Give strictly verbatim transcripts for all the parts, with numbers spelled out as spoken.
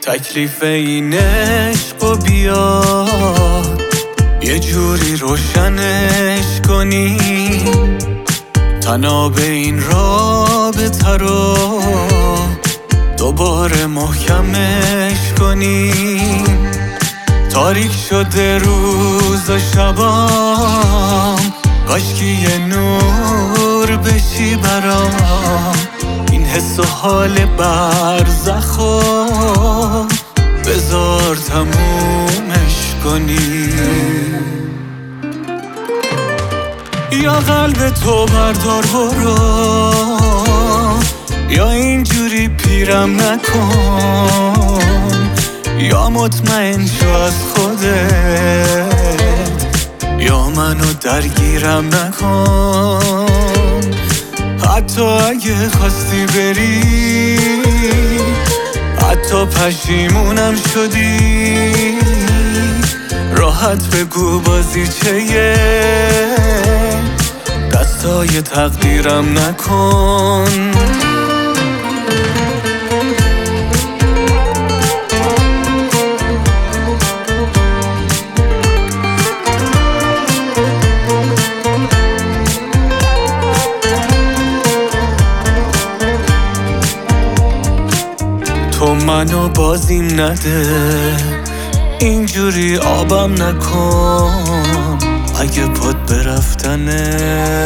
تکلیف این عشق و بیاد یه جوری روشنش کنیم، تناب این رابطه رو دوباره محکمش کنیم. تاریک شده روز و شبام، کاشکی یه نور بشی برام. این حس و حال برزخو بذار تمومش کنیم. یا قلب تو بردار برو، یا اینجوری پیرم نکن. یا مطمئن شو از خودت، یا منو درگیرم نکن. حتی اگه خواستی بری، حتی پشیمونم شدی، راحت بگو بازیچه دستای تقدیرم نکن. تو منو بازیم نده، اینجوری آبم نکن. اگه پات برفتنه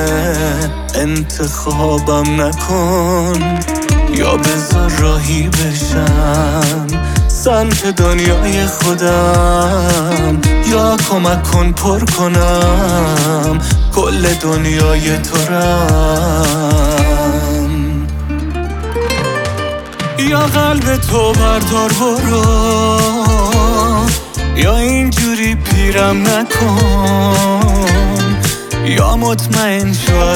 انتخابم نکن. یا بذار راهی بشم سمت دنیای خودم، یا کمک کن پر کنم کل دنیای تو رم. یا قلب تو بردار برو، یا اینجوری پیرم نکن. یا مطمئن شو از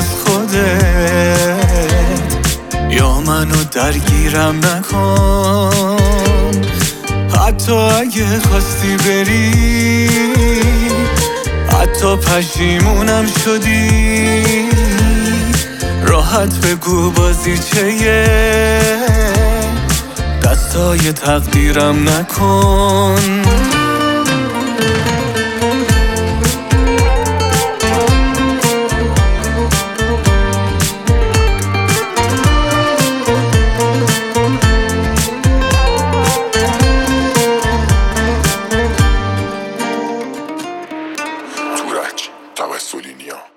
خودت، یا منو درگیرم نکن. حتی اگه خواستی بری، حتی پشیمونم شدی، راحت بگو بازیچه دستای تقدیرم نکن. تورج توسلینیا